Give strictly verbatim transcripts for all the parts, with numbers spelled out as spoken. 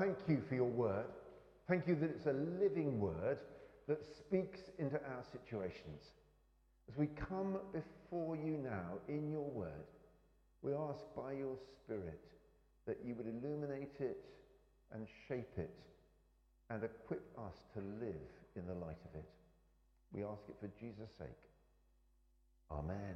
thank you for your word. Thank you that it's a living word that speaks into our situations. As we come before you now in your word, we ask by your Spirit that you would illuminate it and shape it and equip us to live in the light of it. We ask it for Jesus' sake. Amen.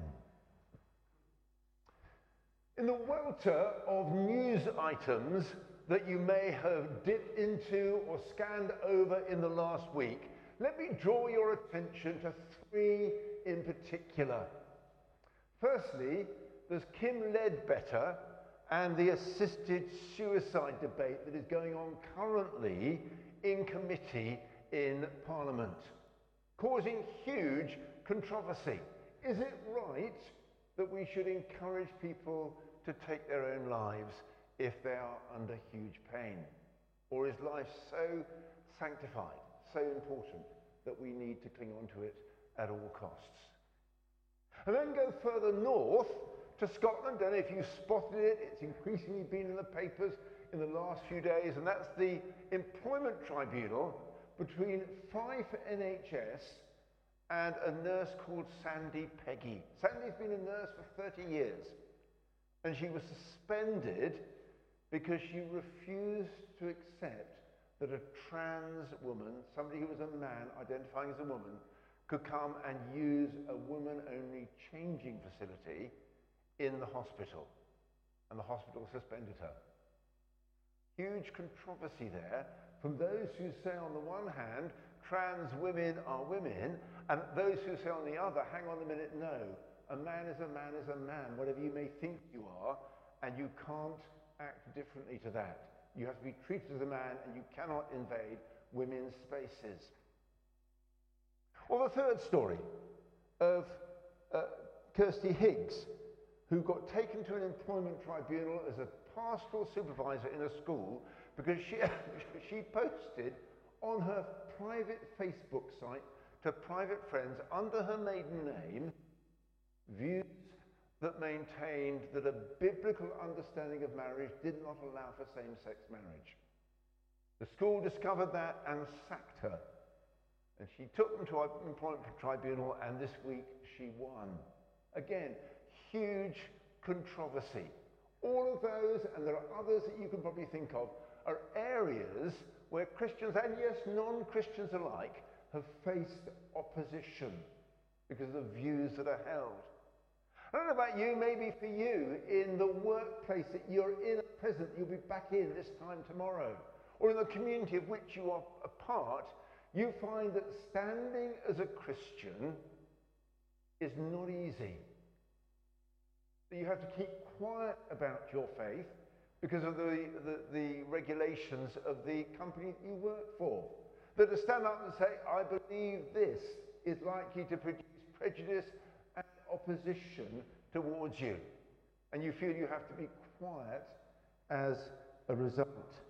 In the welter of news items that you may have dipped into or scanned over in the last week, let me draw your attention to three in particular. Firstly, there's Kim Ledbetter and the assisted suicide debate that is going on currently in committee in Parliament, causing huge controversy. Is it right that we should encourage people to take their own lives if they are under huge pain? Or is life so sanctified, so important, that we need to cling on to it at all costs? And then go further north to Scotland. I don't know if you've spotted it, it's increasingly been in the papers in the last few days, and that's the employment tribunal between Fife N H S and a nurse called Sandy Peggy. Sandy's been a nurse for thirty years, and she was suspended because she refused to accept that a trans woman, somebody who was a man identifying as a woman, could come and use a woman-only changing facility in the hospital. And the hospital suspended her. Huge controversy there from those who say on the one hand, trans women are women, and those who say on the other, hang on a minute, no, a man is a man is a man, whatever you may think you are, and you can't act differently to that. You have to be treated as a man, and you cannot invade women's spaces. Or the third story of uh, Kirsty Higgs, who got taken to an employment tribunal as a pastoral supervisor in a school because she, she posted on her private Facebook site to private friends under her maiden name views that maintained that a biblical understanding of marriage did not allow for same-sex marriage. The school discovered that and sacked her. And she took them to our employment tribunal, and this week she won. Again, huge controversy. All of those, and there are others that you can probably think of, are areas where Christians, and yes, non-Christians alike, have faced opposition because of the views that are held. I don't know about you, maybe for you, in the workplace that you're in at present, you'll be back in this time tomorrow, or in the community of which you are a part, you find that standing as a Christian is not easy. That you have to keep quiet about your faith because of the, the, the regulations of the company that you work for. That to stand up and say, I believe this, is likely to produce prejudice and opposition towards you. And you feel you have to be quiet as a result.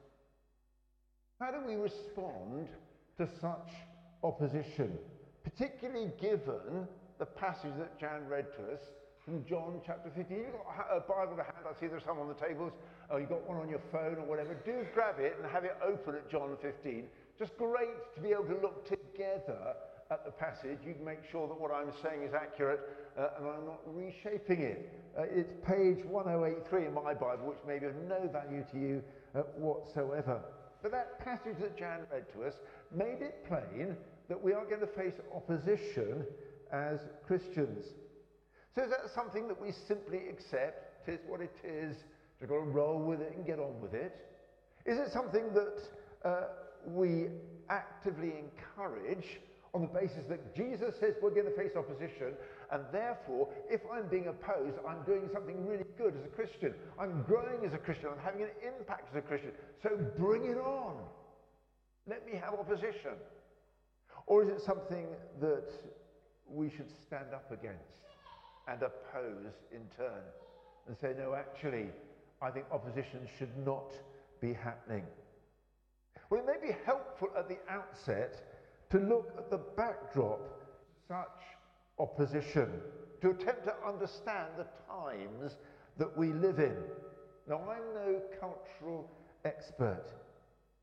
How do we respond to such opposition, particularly given the passage that Jan read to us from John chapter fifteen? You've got a Bible to hand, I see there's some on the tables, or you've got one on your phone or whatever. Do grab it and have it open at John fifteen. Just great to be able to look together at the passage. You can make sure that what I'm saying is accurate uh, and I'm not reshaping it. Uh, it's page one oh eight three in my Bible, which may be of no value to you uh, whatsoever. But that passage that Jan read to us made it plain that we are going to face opposition as Christians. So is that something that we simply accept? It is what it is. We've got to roll with it and get on with it. Is it something that uh, we actively encourage on the basis that Jesus says we're going to face opposition, and therefore, if I'm being opposed, I'm doing something really good as a Christian. I'm growing as a Christian. I'm having an impact as a Christian. So bring it on. Let me have opposition. Or is it something that we should stand up against and oppose in turn and say, no, actually, I think opposition should not be happening? Well, it may be helpful at the outset to look at the backdrop to such opposition, to attempt to understand the times that we live in. Now, I'm no cultural expert,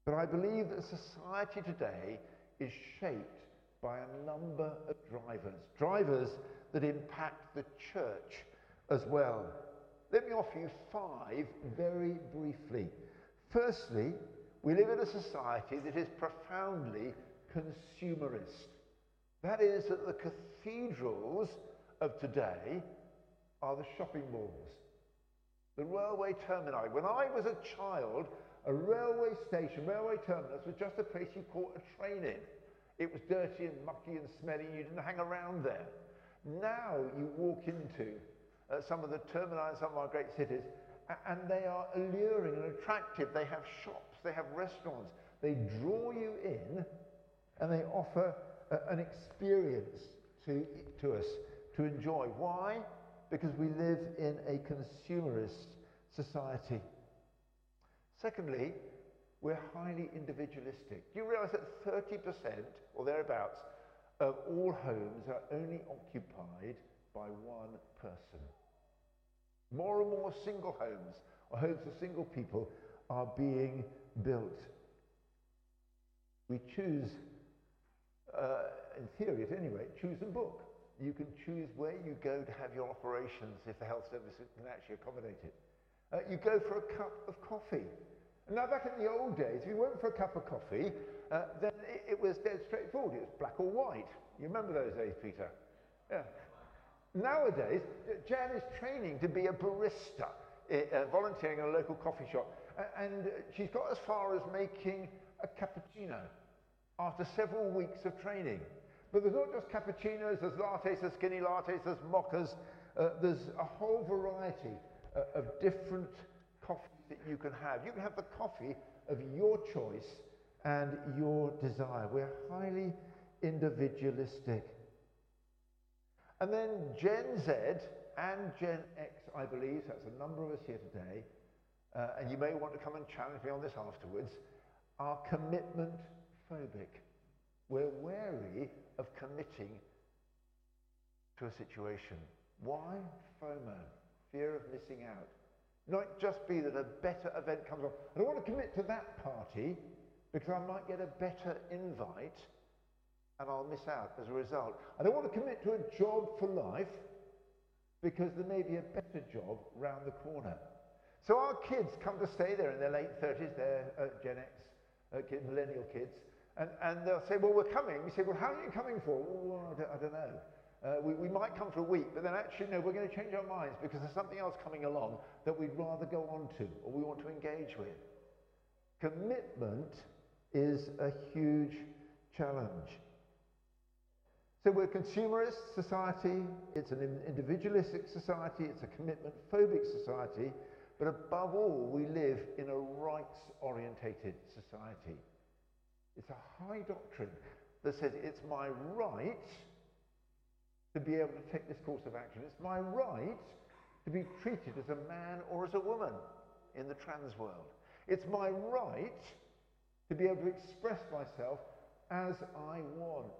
But I believe that society today is shaped by a number of drivers, drivers that impact the church as well. Let me offer you five very briefly. Firstly, we live in a society that is profoundly consumerist. That is, that the cathedrals of today are the shopping malls, the railway termini. When I was a child, a railway station, railway terminus was just a place you caught a train in. It was dirty and mucky and smelly, you didn't hang around there. Now you walk into uh, some of the termini in some of our great cities, and they are alluring and attractive. They have shops, they have restaurants, they draw you in, and they offer uh, an experience to, to us to enjoy. Why? Because we live in a consumerist society. Secondly, we're highly individualistic. Do you realize that thirty percent or thereabouts of all homes are only occupied by one person? More and more single homes, or homes for single people, are being built. We choose, uh, in theory at any rate, choose and book. You can choose where you go to have your operations if the health service can actually accommodate it. Uh, you go for a cup of coffee. Now, back in the old days, if you went for a cup of coffee, uh, then it, it was dead straightforward. It was black or white. You remember those days, Peter? Yeah. Nowadays, Jan is training to be a barista, uh, volunteering in a local coffee shop, uh, and she's got as far as making a cappuccino after several weeks of training. But there's not just cappuccinos, there's lattes, there's skinny lattes, there's mochas, uh, there's a whole variety uh, of different coffees that you can have. You can have the coffee of your choice and your desire. We're highly individualistic. And then Gen Z and Gen X, I believe, so that's a number of us here today, uh, and you may want to come and challenge me on this afterwards, are commitment phobic. We're wary of committing to a situation. Why? FOMO, fear of missing out. It might just be that a better event comes along. I don't want to commit to that party because I might get a better invite and I'll miss out as a result. I don't want to commit to a job for life because there may be a better job round the corner. So our kids come to stay there in their late thirties, they're uh, Gen X, uh, kid, millennial kids, and, and they'll say, well, we're coming. We say, well, how are you coming for? Well, I don't, I don't know. Uh, we, we might come for a week, but then actually, no, we're going to change our minds because there's something else coming along that we'd rather go on to or we want to engage with. Commitment is a huge challenge. So we're a consumerist society, it's an individualistic society, it's a commitment-phobic society, but above all, we live in a rights-orientated society. It's a high doctrine that says it's my right to be able to take this course of action. It's my right to be treated as a man or as a woman in the trans world. It's my right to be able to express myself as I want.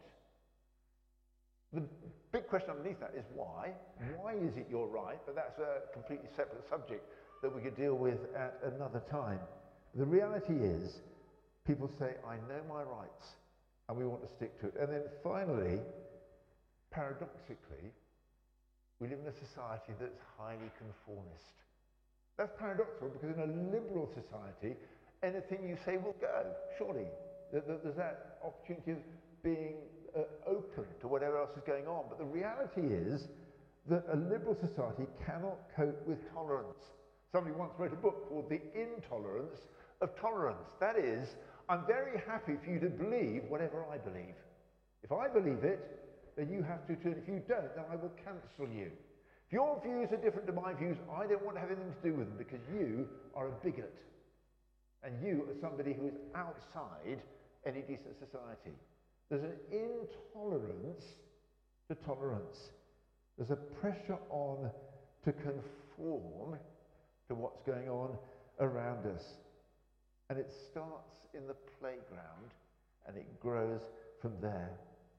The big question underneath that is why? Why is it your right? But that's a completely separate subject that we could deal with at another time. The reality is, people say, I know my rights, and we want to stick to it. And then finally, paradoxically, we live in a society that's highly conformist. That's paradoxical because in a liberal society, anything you say will go, surely. There's that opportunity of being uh, open to whatever else is going on. But the reality is that a liberal society cannot cope with tolerance. Somebody once wrote a book called The Intolerance of Tolerance. That is, I'm very happy for you to believe whatever I believe. If I believe it, then you have to too. If you don't, then I will cancel you. If your views are different to my views, I don't want to have anything to do with them because you are a bigot. And you are somebody who is outside any decent society. There's an intolerance to tolerance. There's a pressure on to conform to what's going on around us. And it starts in the playground and it grows from there.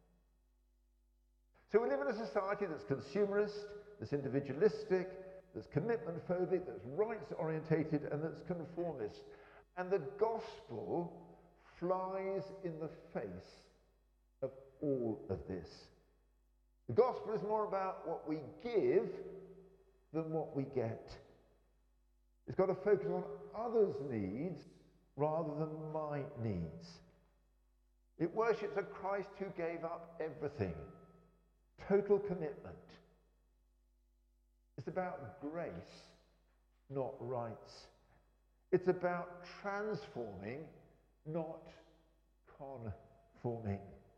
So we live in a society that's consumerist, that's individualistic, that's commitment-phobic, that's rights-orientated, and that's conformist. And the gospel flies in the face of all of this. The gospel is more about what we give than what we get. It's got to focus on others' needs rather than my needs. It worships a Christ who gave up everything. Total commitment. It's about grace, not rights. It's about transforming, not conforming.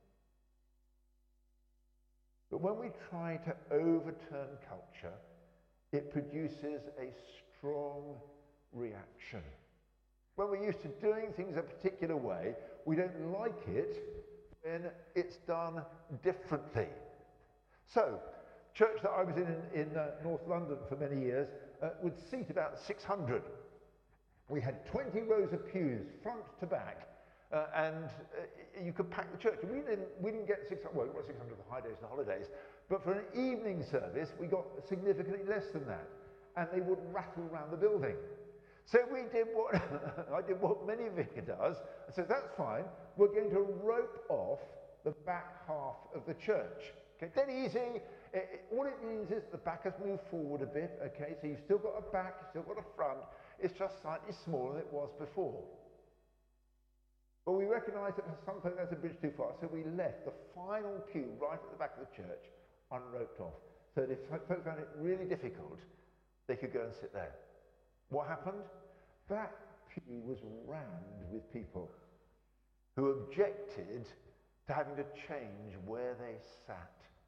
But when we try to overturn culture, it produces a strong reaction. When we're used to doing things a particular way, we don't like it when it's done differently. So, church that I was in in, in uh, North London for many years uh, would seat about six hundred. We had twenty rows of pews, front to back, uh, and uh, you could pack the church. We didn't, we didn't get six hundred, well, we got six hundred for high days and holidays, but for an evening service, we got significantly less than that, and they would rattle around the building. So we did what, I did what many vicar does. I said, that's fine, we're going to rope off the back half of the church. Okay, dead easy. It, it, all it means is the back has moved forward a bit, okay, so you've still got a back, you've still got a front, it's just slightly smaller than it was before. But we recognised that for some folk that's a bridge too far, so we left the final pew right at the back of the church unroped off. So that if folk found it really difficult, they could go and sit there. What happened? That pew was rammed with people who objected to having to change where they sat.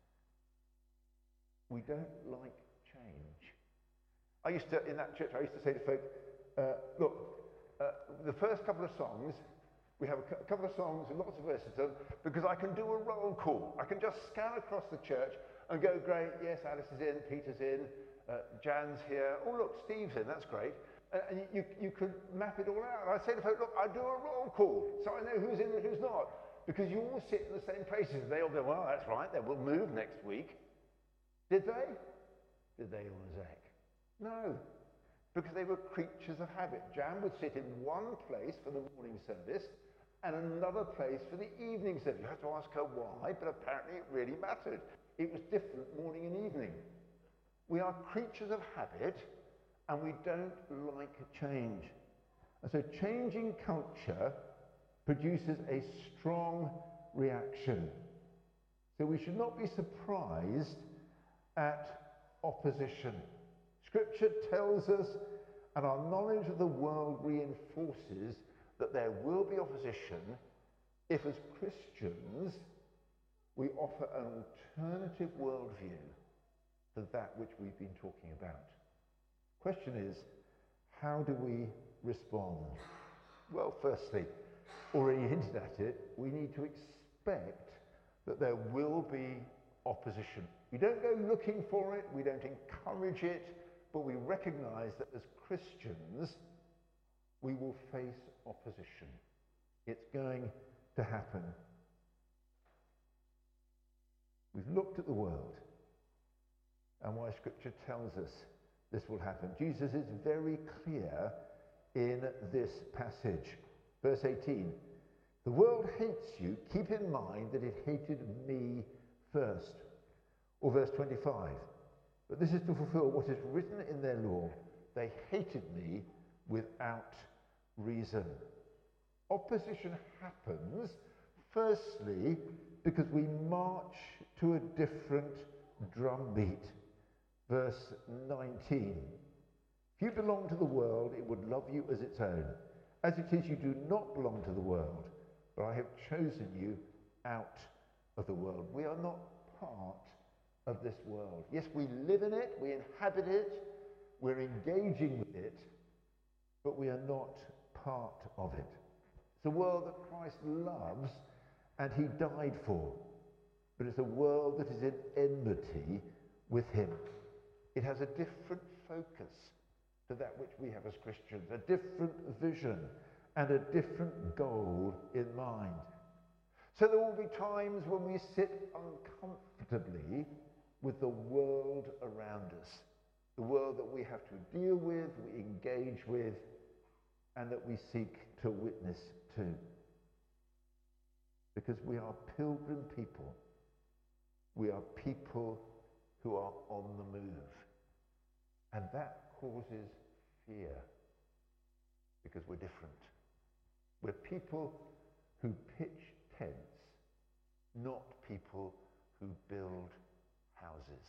We don't like change. I used to, in that church, I used to say to folk, uh, look, uh, the first couple of songs, we have a, cu- a couple of songs with lots of verses in them, because I can do a roll call. I can just scan across the church and go, great, yes, Alice is in, Peter's in, uh, Jan's here, oh look, Steve's in, that's great. Uh, and you, you could map it all out. And I say to folk, look, I do a roll call, so I know who's in and who's not. Because you all sit in the same places. They all go, well, that's right, then we'll move next week. Did they? Did they all zag? No, because they were creatures of habit. Jan would sit in one place for the morning service and another place for the evening service. You have to ask her why, but apparently it really mattered. It was different morning and evening. We are creatures of habit, and we don't like change. And so changing culture produces a strong reaction. So we should not be surprised at opposition. Scripture tells us, and our knowledge of the world reinforces, that there will be opposition if, as Christians, we offer an alternative worldview to that which we've been talking about. Question is, how do we respond? Well, firstly, already hinted at it, we need to expect that there will be opposition. We don't go looking for it, we don't encourage it, but we recognize that as Christians, we will face opposition. It's going to happen. We've looked at the world and why Scripture tells us this will happen. Jesus is very clear in this passage. Verse eighteen, the world hates you, keep in mind that it hated me first. Or verse twenty-five, but this is to fulfill what is written in their law, they hated me without reason. Opposition happens, firstly, because we march to a different drumbeat. Verse nineteen, if you belong to the world, it would love you as its own. As it is, you do not belong to the world, but I have chosen you out of the world. We are not part of this world. Yes, we live in it, we inhabit it, we're engaging with it, but we are not part of it. It's a world that Christ loves and he died for, but it's a world that is in enmity with him. It has a different focus to that which we have as Christians, a different vision and a different goal in mind. So there will be times when we sit uncomfortably with the world around us, the world that we have to deal with, we engage with, and that we seek to witness to. because we are pilgrim people. We are people who are on the move. And that causes fear because we're different. We're people who pitch tents, not people who build houses.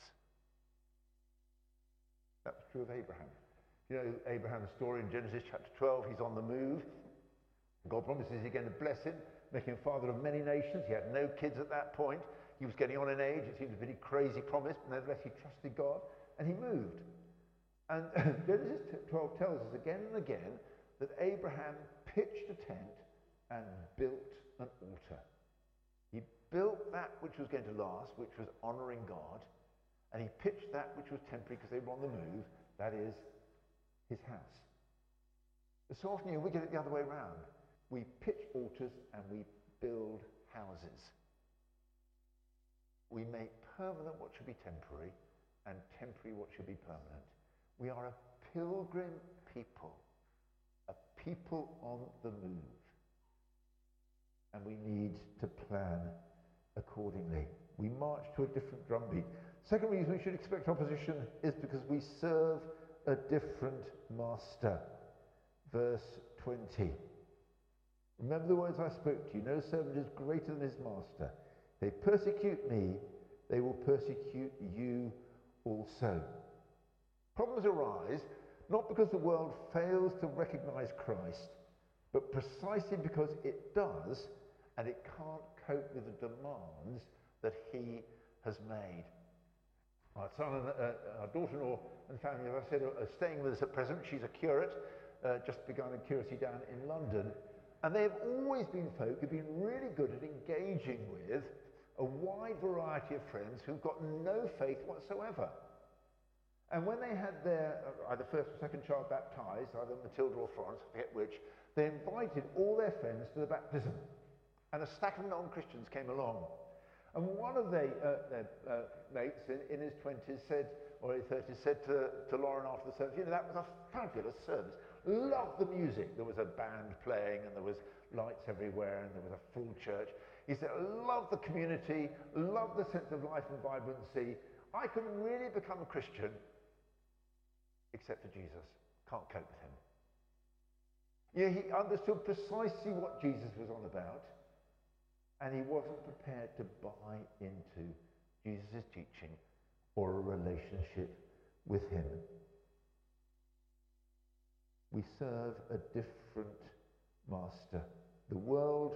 That was true of Abraham. You know Abraham's story in Genesis chapter twelve, he's on the move. God promises he's going to bless him, make him father of many nations. He had no kids at that point. He was getting on in age. It seemed a pretty crazy promise, but nevertheless he trusted God and he moved. And Genesis twelve tells us again and again that Abraham pitched a tent and built an altar. He built that which was going to last, which was honouring God, and he pitched that which was temporary because they were on the move, that is, his house. But so often, you know, we get it the other way around. We pitch altars and we build houses. We make permanent what should be temporary and temporary what should be permanent. We are a pilgrim people, a people on the move. And we need to plan accordingly. We march to a different drumbeat. Second reason we should expect opposition is because we serve a different master. Verse twenty. Remember the words I spoke to you. No servant is greater than his master. They persecute me, they will persecute you also. Problems arise not because the world fails to recognize Christ, but precisely because it does, and it can't cope with the demands that he has made. Our son and uh, our daughter-in-law and family, as I said, are staying with us at present. She's a curate, uh, just begun a curacy down in London. And they have always been folk who've been really good at engaging with a wide variety of friends who've got no faith whatsoever. And when they had their uh, either first or second child baptized, either Matilda or Florence, I forget which, they invited all their friends to the baptism. And a stack of non-Christians came along. And one of they, uh, their uh, mates in, in his twenties said, or his thirties, said to, to Lauren after the service, you know, that was a fabulous service. Loved the music. There was a band playing and there was lights everywhere and there was a full church. He said, love the community, love the sense of life and vibrancy. I can really become a Christian except for Jesus. Can't cope with him. Yeah, he understood precisely what Jesus was on about, and he wasn't prepared to buy into Jesus' teaching or a relationship with him. We serve a different master. The world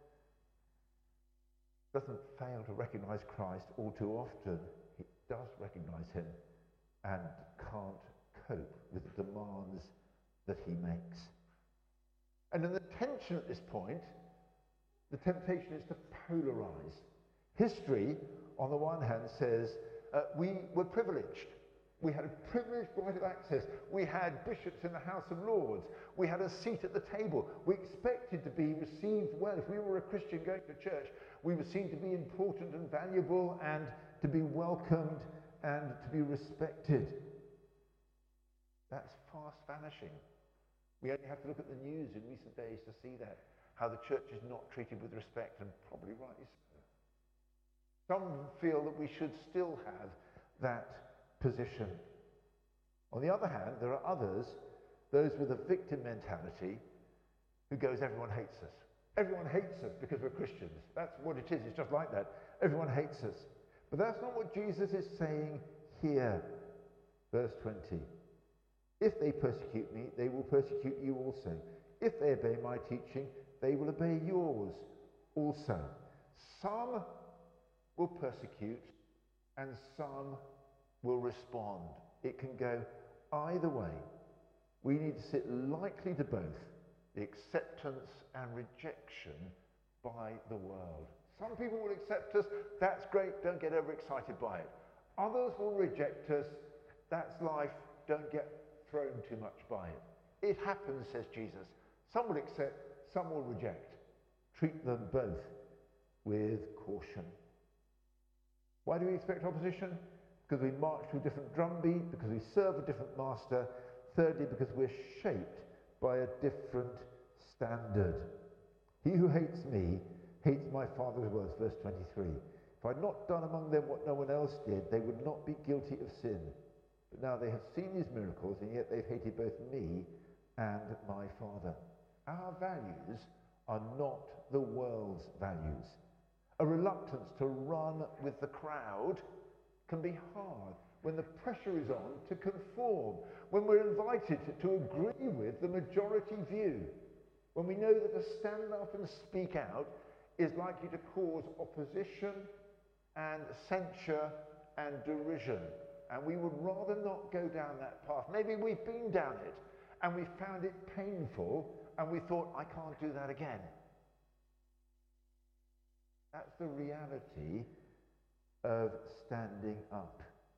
doesn't fail to recognize Christ. All too often, it does recognize him and can't cope with the demands that he makes. And in the tension at this point, the temptation is to polarize. History, on the one hand, says uh, we were privileged. We had a privileged right of access. We had bishops in the House of Lords. We had a seat at the table. We expected to be received well. If we were a Christian going to church, we were seen to be important and valuable and to be welcomed and to be respected. That's fast vanishing. We only have to look at the news in recent days to see that, how the church is not treated with respect, and probably rightly so. Some feel that we should still have that position. On the other hand, there are others, those with a victim mentality, who goes, everyone hates us. Everyone hates us because we're Christians. That's what it is. It's just like that. Everyone hates us. But that's not what Jesus is saying here. Verse twenty. If they persecute me, they will persecute you also. If they obey my teaching, they will obey yours also. Some will persecute and some will respond. It can go either way. We need to sit likely to both the acceptance and rejection by the world. Some people will accept us. That's great. Don't get overexcited by it. Others will reject us. That's life. Don't get thrown too much by it. It happens, says Jesus. Some will accept, some will reject. Treat them both with caution. Why do we expect opposition? Because we march to a different drumbeat, because we serve a different master. Thirdly, because we're shaped by a different standard. He who hates me hates my Father's works, verse twenty-three. If I had not done among them what no one else did, they would not be guilty of sin. But now they have seen these miracles, and yet they've hated both me and my Father. Our values are not the world's values. A reluctance to run with the crowd can be hard when the pressure is on to conform, when we're invited to agree with the majority view, when we know that to stand up and speak out is likely to cause opposition and censure and derision. And we would rather not go down that path. Maybe we've been down it and we found it painful and we thought, I can't do that again. That's the reality of standing up.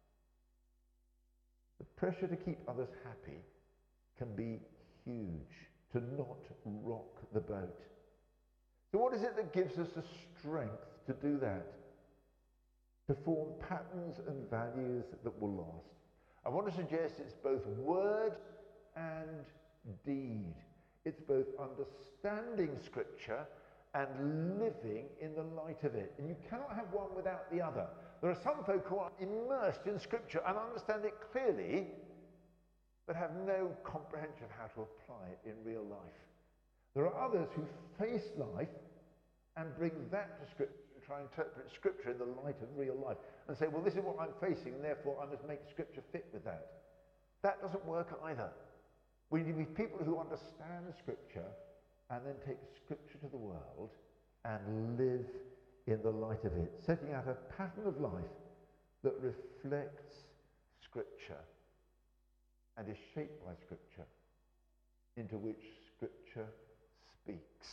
The pressure to keep others happy can be huge, to not rock the boat. So what is it that gives us the strength to do that? To form patterns and values that will last. I want to suggest it's both word and deed. It's both understanding Scripture and living in the light of it. And you cannot have one without the other. There are some folk who are immersed in Scripture and understand it clearly, but have no comprehension of how to apply it in real life. There are others who face life and bring that to Scripture and try and interpret Scripture in the light of real life and say, well, this is what I'm facing, and therefore I must make Scripture fit with that. That doesn't work either. We need to be people who understand Scripture and then take Scripture to the world and live in the light of it, setting out a pattern of life that reflects Scripture and is shaped by Scripture, into which Scripture speaks.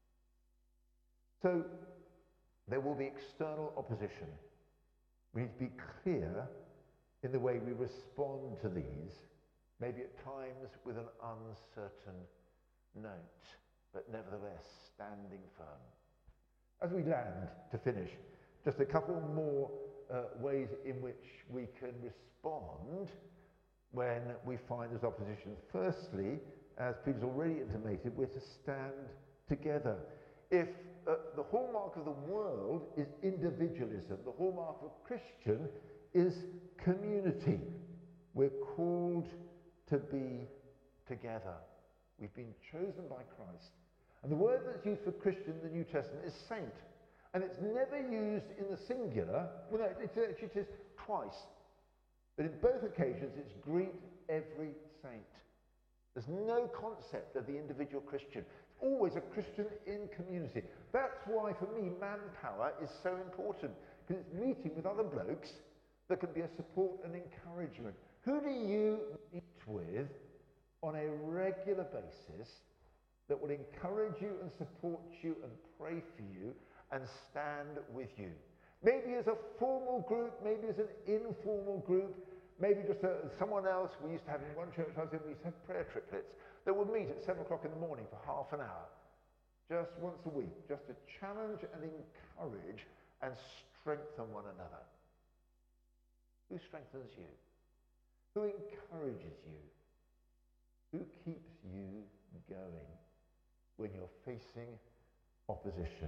So there will be external opposition. We need to be clear in the way we respond to these, maybe at times with an uncertain note, but nevertheless standing firm. As we land to finish, just a couple more uh, ways in which we can respond when we find there's opposition. Firstly, as Peter's already intimated, we're to stand together. If uh, the hallmark of the world is individualism, the hallmark of a Christian is community. We're called to be together. We've been chosen by Christ. And the word that's used for Christian in the New Testament is saint. And it's never used in the singular. Well, no, it actually says twice. But in both occasions, it's greet every saint. There's no concept of the individual Christian. It's always a Christian in community. That's why, for me, manpower is so important. Because it's meeting with other blokes that can be a support and encouragement. Who do you meet with on a regular basis that will encourage you and support you and pray for you and stand with you? Maybe as a formal group, maybe as an informal group, maybe just a, someone else. We used to have in one church I was in, we used to have prayer triplets that would meet at seven o'clock in the morning for half an hour, just once a week, just to challenge and encourage and strengthen one another. Who strengthens you? Who encourages you? Who keeps you going when you're facing opposition?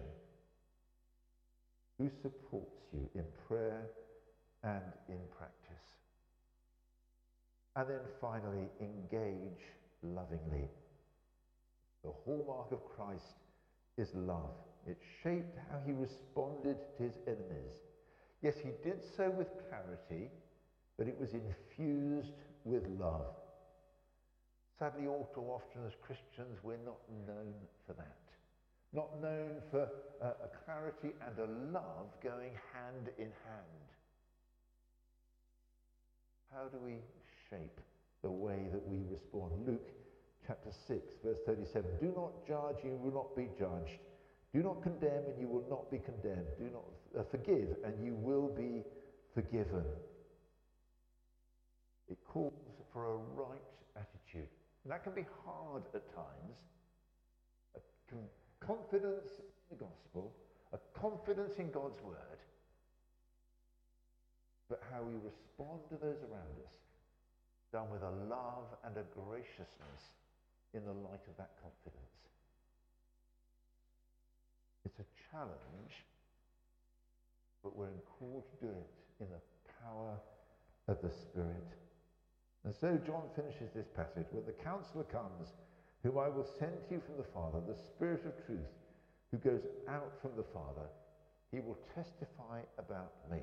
Who supports you in prayer and in practice? And then finally, engage lovingly. The hallmark of Christ is love. It shaped how he responded to his enemies. Yes, he did so with clarity, but it was infused with love. Sadly, all too often as Christians, we're not known for that. Not known for uh, a clarity and a love going hand in hand. How do we shape the way that we respond? Luke chapter six, verse thirty-seven. Do not judge, you will not be judged. Do not condemn, and you will not be condemned. Do not uh, forgive, and you will be forgiven. It calls for a right attitude. And that can be hard at times. A con- confidence in the gospel, a confidence in God's word, but how we respond to those around us, done with a love and a graciousness in the light of that confidence. It's a challenge, but we're called to do it in the power of the Spirit. And so John finishes this passage, when the Counselor comes, whom I will send to you from the Father, the Spirit of truth, who goes out from the Father, he will testify about me.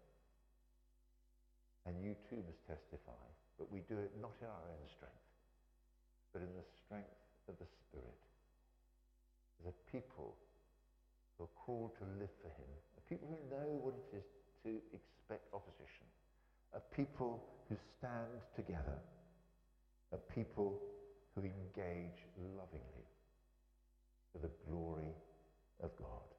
And you too must testify, but we do it not in our own strength, but in the strength of the Spirit. As a people who are called to live for him, a people who know what it is to expect opposition, a people who stand together, a people who engage lovingly for the glory of God.